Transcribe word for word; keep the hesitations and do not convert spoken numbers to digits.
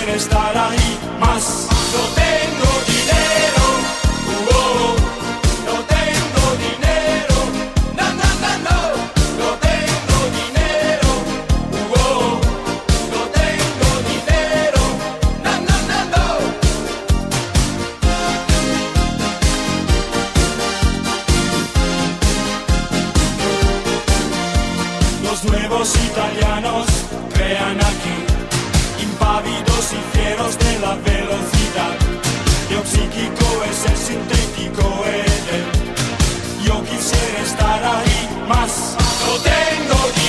quisiera estar ahí más. No tengo dinero, uh, oh, no tengo dinero, no, no, no, no, no tengo dinero, uh, oh, no tengo dinero, no, no, no, no. Los nuevos italianos crean aquí, impávidos y fieros de la velocidad. Lo psíquico es el sintético Edén. Yo quisiera estar ahí más. No tengo